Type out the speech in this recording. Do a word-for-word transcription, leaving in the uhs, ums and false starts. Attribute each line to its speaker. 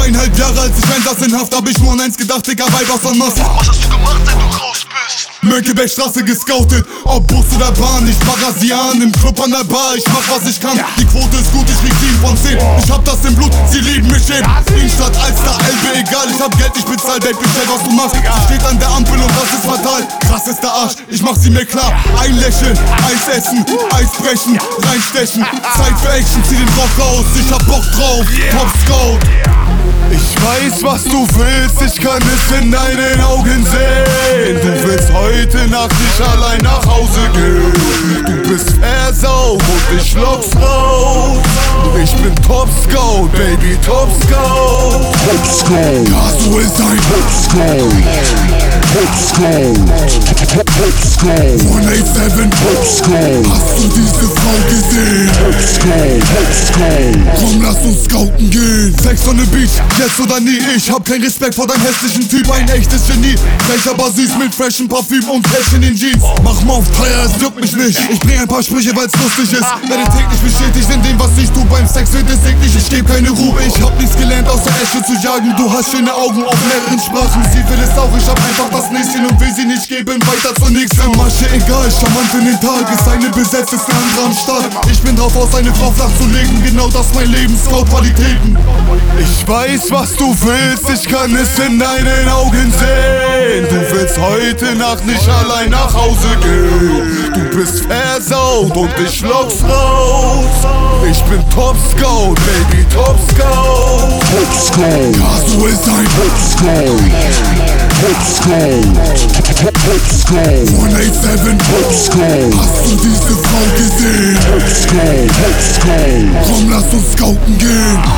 Speaker 1: Zweieinhalb Jahre, als ich Einsatz in Haft, hab ich nur an eins gedacht, Digga, Weib aus Ananas.
Speaker 2: Was hast du gemacht, seit du raus bist?
Speaker 1: Mönckebergstraße gescoutet, ob Bus oder Bahn, ich mach Asian im Club an der Bar, ich mach was ich kann. Die Quote ist gut, ich krieg sieben von zehn. Ich hab das im Blut, sie lieben mich eben. Innenstadt, Alster, Elbe, egal, ich hab Geld, ich bezahl, Babe, bestell, was du machst. Sie steht an der Ampel und das ist fatal. Krass ist der Arsch, ich mach sie mir klar. Ein Lächeln, Eis essen, Eis brechen, reinstechen. Zeit für Action, zieh den Rock aus, ich hab Bock drauf, Top Scout. Ich weiß, was du willst, ich kann es in deinen Augen sehen. Du willst heute Nacht nicht allein nach Hause gehen. Du bist versaut und ich lock's raus. Ich bin Top Scout, Baby, Top Scout.
Speaker 3: Top Scout.
Speaker 1: Ja, so ist ein
Speaker 3: Top Scout. Top Scout. Top Scout.
Speaker 1: hundertsiebenundachtzig
Speaker 3: Top Scout.
Speaker 1: Hast du diese Frau gesehen?
Speaker 3: Top Scout. Top Scout.
Speaker 1: Komm, lass uns scouten gehen. Sex on the Beach, jetzt oder nie. Ich hab keinen Respekt vor deinem hässlichen Typ, ein echtes Genie. Frech aber süß mit freshem Parfüm und Cash in den Jeans. Mach mal auf Feier, es juckt mich nicht. Ich bring ein paar Sprüche, weil's lustig ist. Werde täglich bestätigt in dem, was ich tu. Beim Sex wird es eklig, ich geb keine Ruhe. Ich hab nichts gelernt, außer Esche zu jagen. Du hast schöne Augen auf mehreren Sprachen. Sie will es auch, ich hab einfach das Näschen und will sie nicht geben. Weiter zur nächsten Masche, egal, charmant in den Tag. Ist eine besetzt, ist ein anderer am Start. Ich bin drauf aus, eine Frau flach zu legen. Genau das mein Leben, Scout-Qualitäten. Ich weiß, was du willst, ich kann es in deinen Augen sehen. Du willst heute Nacht nicht allein nach Hause gehen. Du bist versaut und ich lock's raus. Ich bin Top Scout, Baby, Top Scout.
Speaker 3: Top Scout.
Speaker 1: Ja, so ist ein
Speaker 3: Top Scout. Top Scout. Top Scout.
Speaker 1: hundertsiebenundachtzig
Speaker 3: Top Scout.
Speaker 1: Hast du diese Frau gesehen?
Speaker 3: Top Scout. Top Scout.
Speaker 1: Komm, lass uns scouten gehen.